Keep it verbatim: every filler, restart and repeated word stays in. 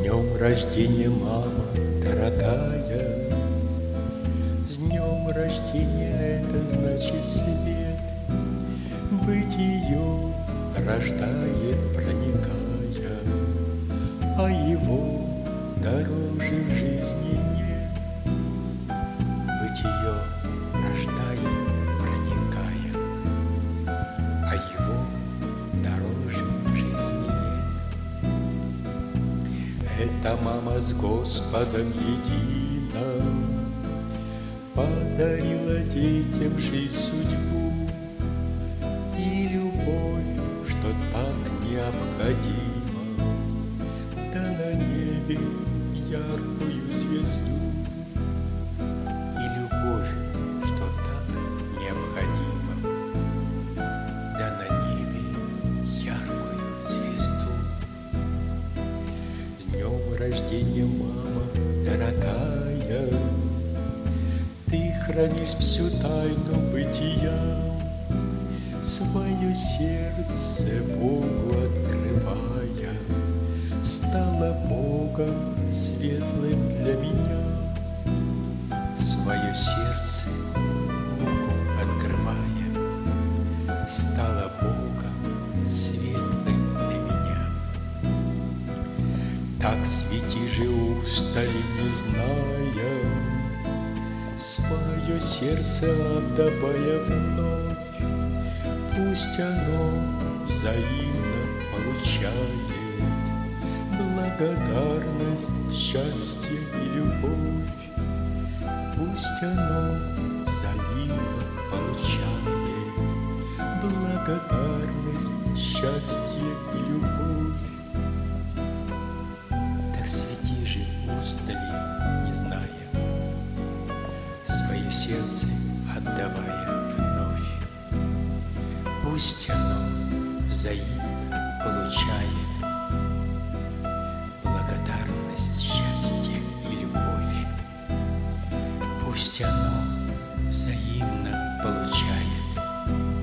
днем рождения, мама дорогая! С днем рождения, это значит свет, быть ее рождает, проникая, а его дороже в жизни нет. Быть ее рождает, проникая, а его дороже в жизни нет. Это мама с Господом едином подарила детям жизнь, судьбу и любовь, что так необходима, да на небе яркую звезду. И любовь, что так необходима, да на небе яркую звезду. С днем рождения, мама дорогая! Ты хранишь всю тайну бытия, свое сердце Богу открывая, стала Богом светлым для меня. Свое сердце Богу открывая, стала Богом светлым для меня. Так свети же устали, не зная, свое сердце отдавая вновь, пусть оно взаимно получает благодарность, счастье и любовь. Пусть оно взаимно получает благодарность, счастье и любовь. Так свети же устали, не зная, свое сердце отдавая вновь, пусть оно взаимно получает благодарность, счастье и любовь. Пусть оно взаимно получает